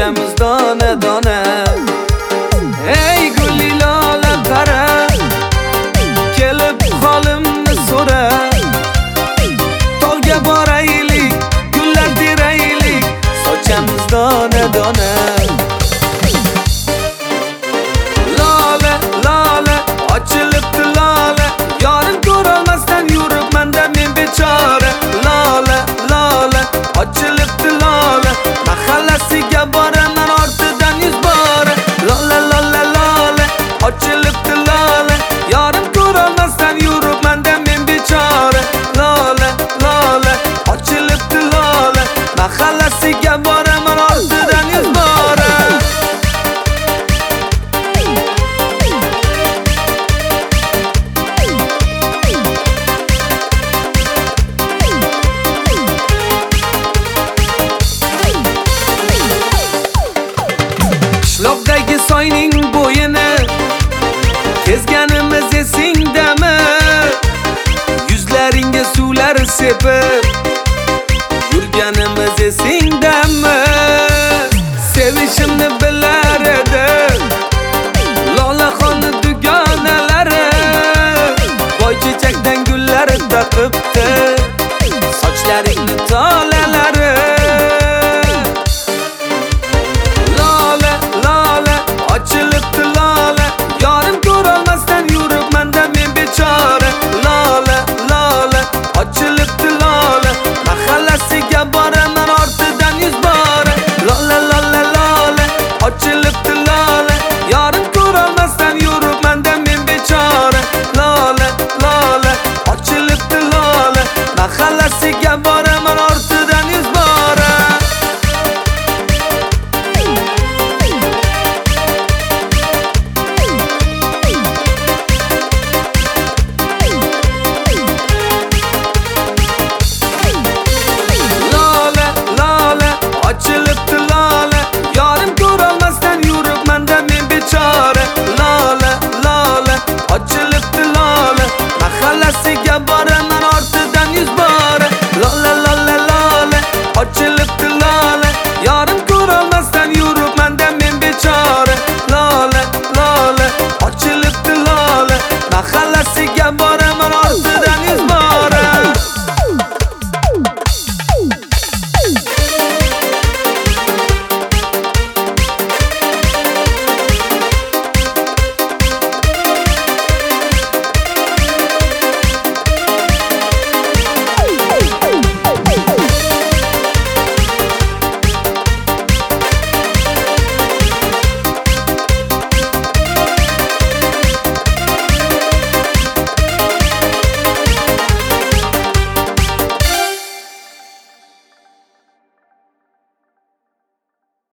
sochamiz dona dona. Ey gulli lola qara, kelib holimni so'ra. Tog'ga boraylik, gullar teraylik, sochamiz dona dona. Lola lola ochilibdi lola, yorim ko'rolmasdan yuribman-da men bechora. Lola lola ochilibdi lola, mahallasiga boraman ortidan 100 bora. Lola lola lola ochilibdi lola, yorim ko'rolmasdan yuribman-da men bechora. Lola lola ochilibdi lola, mahallasiga boraman ortidan 100 bora. Qishloqdagi soyning bo'yini kezganimiz esingdami? Yuzlaringga suvlar sepib